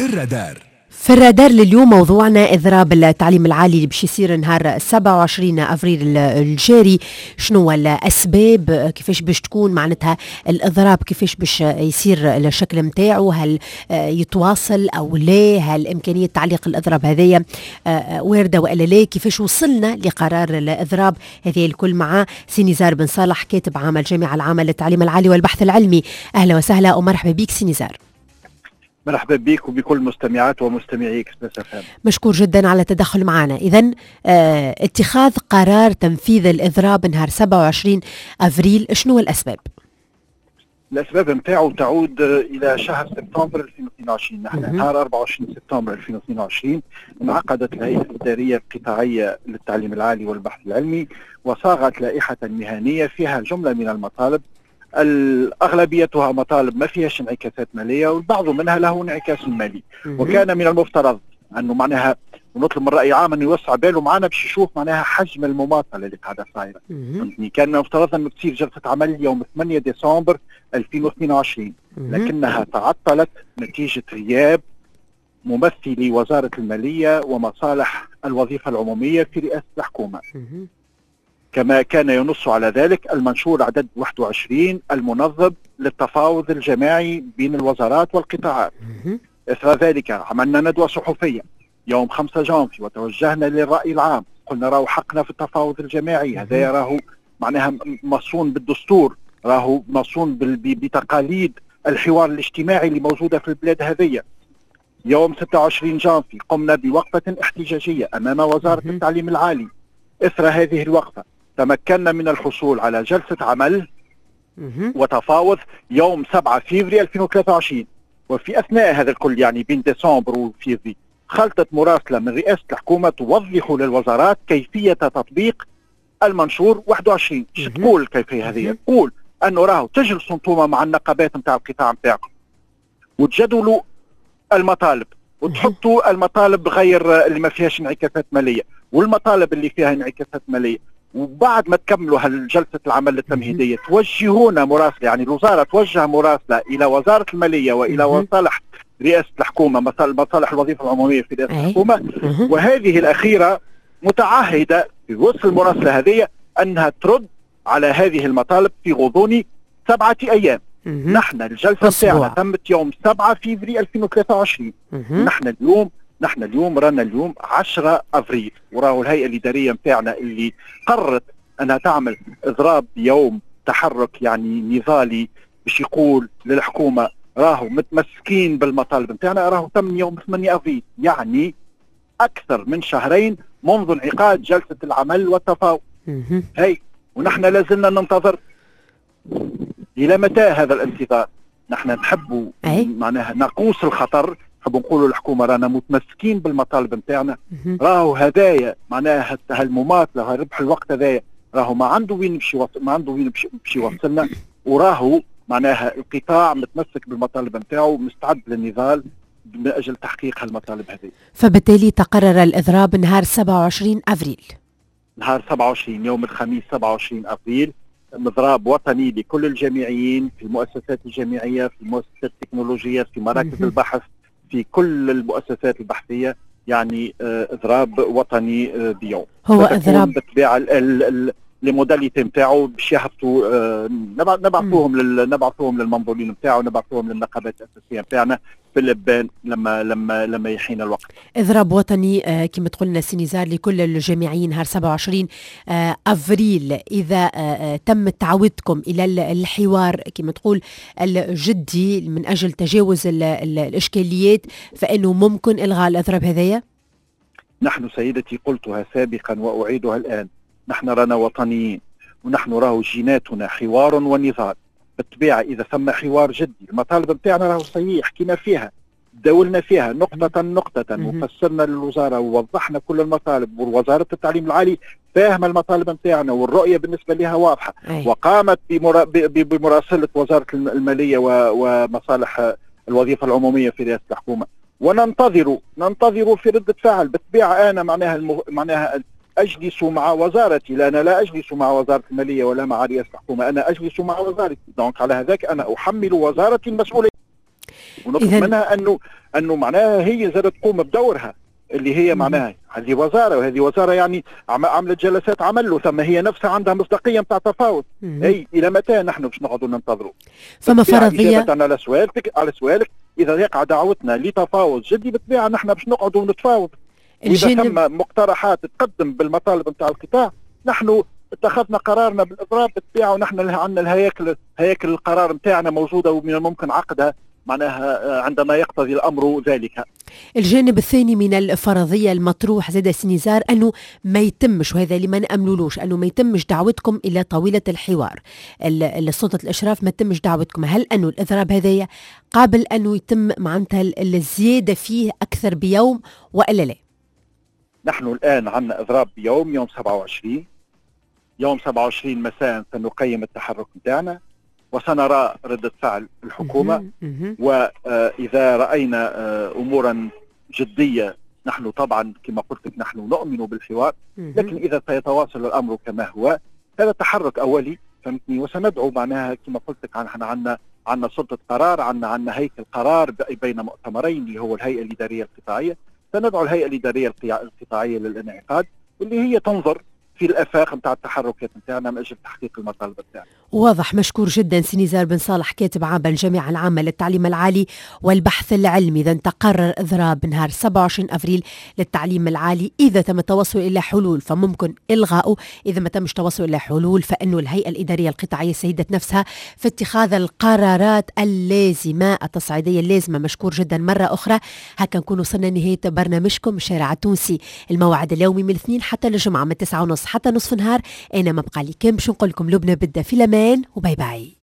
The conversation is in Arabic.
في الرادار لليوم موضوعنا إضراب التعليم العالي اللي باش يصير نهار 27 أفريل الجاري. شنو الأسباب؟ كيفاش باش تكون معناتها الإضراب؟ كيفاش باش يصير الشكل متاعه؟ هل يتواصل أو لا؟ هل إمكانية تعليق الإضراب هذيا واردة وإلا لا؟ كيفاش وصلنا لقرار الإضراب؟ هذه الكل مع سينيزار بن صالح، كاتب عام الجامعة العامة للتعليم العالي والبحث العلمي. أهلا وسهلا ومرحبا بك سينيزار. مرحبا بك وبكل مستمعات ومستمعي إكسبريس FM. مشكور جدا على التدخل معنا. إذن اتخاذ قرار تنفيذ الإضراب نهار 27 أفريل، شنو الأسباب؟ الأسباب نتاعو تعود إلى شهر سبتمبر 2022. نحن نهار 24 سبتمبر 2022 انعقدت الهيئة الإدارية القطاعية للتعليم العالي والبحث العلمي وصاغت لائحة مهنية فيها جملة من المطالب، أغلبيتها مطالب ما فيهاش انعكاسات مالية والبعض منها له انعكاس مالي. وكان من المفترض أنه معناها نطلب من الرأي العام أن يوسع باله معنا باش يشوف معناها حجم المماطلة اللي قاعدة صايرة. كان من المفترض أنه تصير جلسة عمل يوم 8 ديسمبر 2022، لكنها تعطلت نتيجة غياب ممثلي وزارة المالية ومصالح الوظيفة العمومية في رئاسة الحكومة، كما كان ينص على ذلك المنشور عدد 21 المنظم للتفاوض الجماعي بين الوزارات والقطاعات. إثر ذلك عملنا ندوة صحفية يوم 5 جانفي وتوجهنا للرأي العام، قلنا راهو حقنا في التفاوض الجماعي، هذا راهو معناها مصون بالدستور، راهو مصون بتقاليد الحوار الاجتماعي اللي موجودة في البلاد هذه. يوم 26 جانفي قمنا بوقفة احتجاجية أمام وزارة التعليم العالي. إثر هذه الوقفة تمكنا من الحصول على جلسة عمل وتفاوض يوم 7 فيفري 2023. وفي أثناء هذا الكل يعني بين ديسمبر وفيفري خلطت مراسلة من رئاسة الحكومة توضح للوزارات كيفية تطبيق المنشور 21. شو تقول الكيفية هذه؟ تقول أنه راهو تجلسوا انتم مع النقابات نتاع القطاع نتاعكم وتجدولوا المطالب وتحطوا المطالب غير اللي ما فيهاش انعكاسات مالية والمطالب اللي فيها انعكاسات مالية، وبعد ما تكملوا هالجلسة العمل التمهيدية توجهونا مراسلة، يعني الوزارة توجه مراسلة إلى وزارة المالية وإلى مصالح رئاسة الحكومة، مصالح الوظيفة العمومية في رئاسة الحكومة، وهذه الأخيرة متعهدة في وسط المراسلة هذه أنها ترد على هذه المطالب في غضون 7 أيام. نحن الجلسة بتاعنا تمت يوم 7 فيفري 2023. نحن اليوم رانا اليوم 10 أفريل، وراهو الهيئة الإدارية متاعنا اللي قررت أنها تعمل إضراب يوم تحرك يعني نضالي باش يقول للحكومة راهو متمسكين بالمطالب متاعنا، راهو تم يوم 8 أفريل، يعني أكثر من شهرين منذ انعقاد جلسة العمل والتفاوض. هي ونحن لازلنا ننتظر. إلى متى هذا الانتظار؟ نحن نحب معناها نقوس الخطر، نحب نقولوا للحكومة رانا متمسكين بالمطالب نتاعنا، راهو هدايا معناها هالمماطلة ربح الوقت هذايا راهو ما عنده وين باش يوصلنا، وراهو معناها القطاع متمسك بالمطالب نتاعو مستعد للنضال من أجل تحقيق هالمطالب هذه. فبالتالي تقرر الإضراب نهار 27 أفريل. نهار 27 يوم الخميس 27 أفريل إضراب وطني لكل الجامعيين في المؤسسات الجامعية، في المؤسسات التكنولوجية، في مراكز البحث، في كل المؤسسات البحثية، يعني إضراب وطني بيوم. هو إضراب بالطبيعة الموداليتي نتاعو باش يهبطوا، نبعثوهم للمنظورين نتاعو، نبعثوهم للنقابات الأساسية نتاعنا في اللبان لما يحين الوقت. إضراب وطني كما تقولنا سينيزار لكل الجامعيين نهار 27 أفريل. إذا تم تعودكم إلى الحوار كما تقول الجدي من أجل تجاوز الإشكاليات، فإنه ممكن إلغاء الإضراب هذايا؟ نحن سيدتي قلتها سابقا وأعيدها الآن، نحن رانا وطنيين ونحن راهو جيناتنا حوار ونضال. بالطبيعة إذا ثم حوار جدي المطالب بتاعنا راهو صحيح حكينا فيها، داولنا فيها نقطة وفسرنا للوزارة ووضحنا كل المطالب، ووزارة التعليم العالي فاهمة المطالب بتاعنا والرؤية بالنسبة لها واضحة، وقامت بمراسلة وزارة المالية ومصالح الوظيفة العمومية في رئاسة الحكومة، وننتظر في ردة فعل. بالطبيعة أنا معناها أجلس مع وزارتي، لا أنا لا أجلس مع وزارة المالية ولا مع رئاسة الحكومة، أنا أجلس مع وزارتي، دونك على هذاك أنا أحمل وزارتي المسؤولية. ونطلب منها انه معناها هي زادت تقوم بدورها اللي هي معناها هذه وزاره، وهذه وزاره يعني عملت جلسات عمل، ثم هي نفسها عندها مصداقيه نتاع تفاوض. اي الى متى نحن باش نقعدوا ننتظروا؟ فما فرضيه إجابة على سؤالك اذا يقع دعوتنا لتفاوض جدي بالطبيعه نحن باش نقعدوا ونتفاوض. واذا ثم مقترحات تقدم بالمطالب نتاع القطاع نحن اتخذنا قرارنا بالاضراب بالطبيعه، ونحن عندنا هياكل القرار نتاعنا موجوده ومن الممكن عقدها معناها عندما يقتضي الامر ذلك. الجانب الثاني من الفرضيه المطروح زاد سنيزار انه ما يتمش، وهذا اللي ما ناملولوش، انه ما يتمش دعوتكم الى طاوله الحوار، سلطه الاشراف ما تمش دعوتكم. هل انه الاضراب هذايا قابل انه يتم معناتها الزياده فيه اكثر بيوم والا لا؟ نحن الان عندنا اضراب بيوم، يوم 27 مساء سنقيم التحرك نتاعنا وسنرى ردة فعل الحكومة. وإذا رأينا أمورا جدية نحن طبعا كما قلت لك نحن نؤمن بالحوار، لكن إذا سيتواصل الأمر كما هو هذا تحرك أولي فهمتني، وسندعو معناها كما قلت لك عندنا سلطة قرار، عندنا هيكل قرار بين مؤتمرين اللي هو الهيئة الإدارية القطاعية. سندعو الهيئة الإدارية القطاعية للانعقاد واللي هي تنظر في الآفاق نتاع التحركات نتاعنا من أجل تحقيق المطالب نتاعنا. واضح. مشكور جدا سنيزار بن صالح، كاتب عام بالجامعة العامة للتعليم العالي والبحث العلمي. إذا تقرر إضراب نهار 27 أفريل للتعليم العالي، إذا تم التوصل إلى حلول فممكن إلغاؤه، إذا ما تمش توصل إلى حلول فإنه الهيئة الإدارية القطاعية سيدت نفسها في اتخاذ القرارات اللازمة التصعيدية اللازمة. مشكور جدا مرة أخرى. هكا نكون وصلنا نهاية برنامجكم الشارع التونسي، الموعد اليومي من الاثنين حتى الجمعة من 9:30 حتى نصف نهار. أنا ما بقى لي كان باش نقول لكم لبنى بدأ في الأمان وباي باي.